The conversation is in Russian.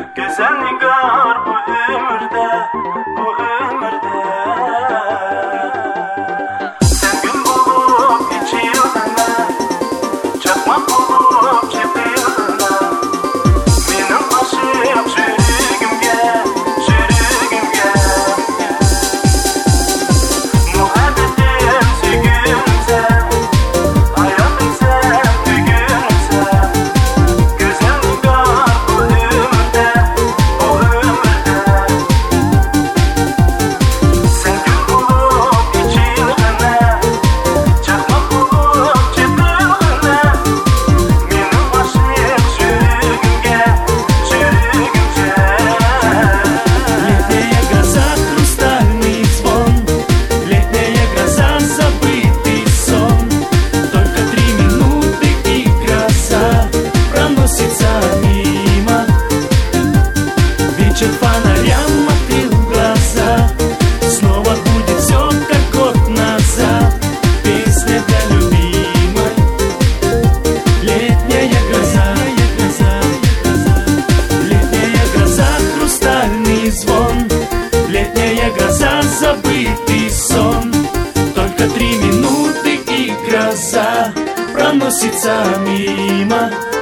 Güzel nigar bu ömürde, bu ömürde. Sen gün bulup içiyordun, çakmak bulup çepiyordun. Benim aşığım çürüğümge, çürüğümge. Muhabbetim sügünse, hayatım sen düğünse. Güzel nigar bu ömürde, bu ömürde. Sen gün bulup içiyordun, çakmak bulup çepiyordun. Benim aşığım çürüğümge, çürüğümge. Летняя гроза, хрустальный звон, летняя гроза, забытый сон. Только 3 минуты и гроза проносится мимо. Вечер фонарям открыл глаза, снова будет все как год назад. Песня для любимой. Летняя гроза, летняя гроза, хрустальный звон, летняя гроза, забытый сон. Только 3 минуты и гроза проносится мимо.